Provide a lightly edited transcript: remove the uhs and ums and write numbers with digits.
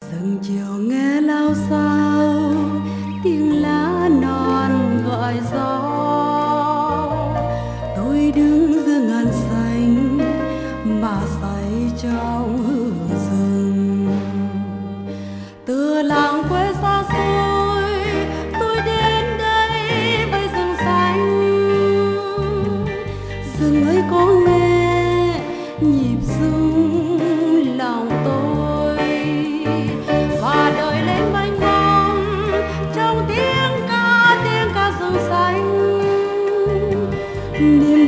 rừng chiều nghe lao xao tiếng lá non gọi gió. Tôi đứng giữa ngàn xanh mà say trong hương rừng. Từ làng quê xa xôi tôi đến đây với rừng xanh. Rừng ấy có nghe nhịp rung lòng tôi và đời lên mênh mông trong tiếng ca rừng xanh.